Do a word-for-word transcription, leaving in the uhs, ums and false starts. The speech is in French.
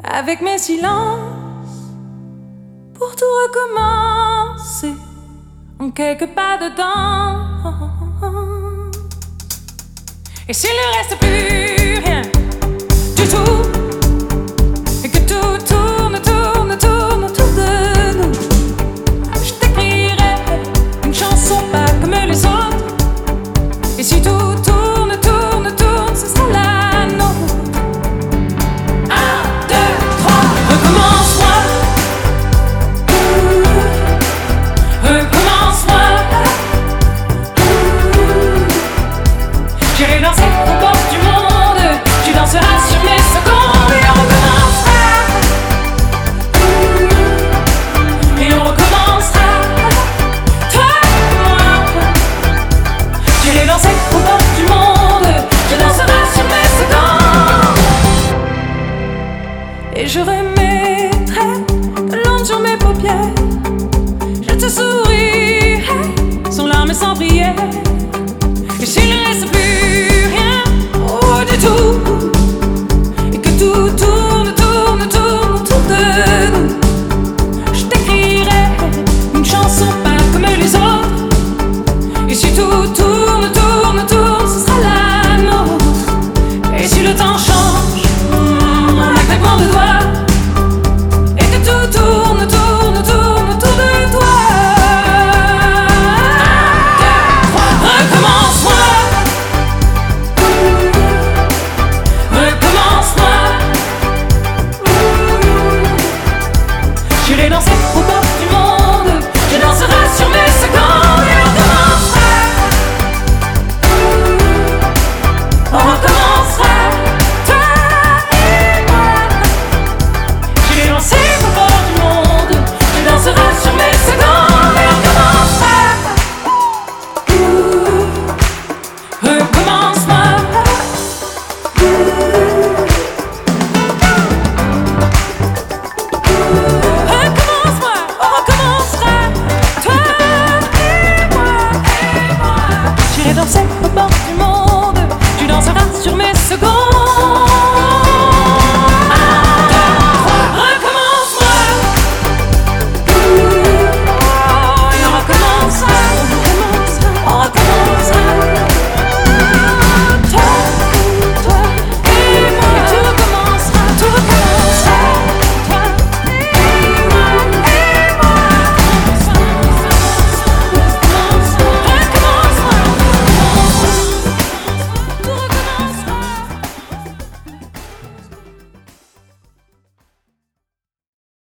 avec mes silences, pour tout recommencer en quelques pas dedans. Et s'il ne reste plus rien du tout, et que tout tourne, tourne, tourne autour de nous, je t'écrirai une chanson pas comme les autres. Et si tout tourne, tourne, tourne, ce sera la nôtre. Un, deux, trois, recommence-moi. Recommence-moi. J'irai danser aux portes du monde. Tu danseras sur mes secondes. Et on recommencera. Et on recommencera. Toi et moi. J'irai danser aux portes du monde. Tu danseras sur mes secondes. Et je remettrai de l'ombre sur mes paupières. Je te sourirai sans larmes et sans prière.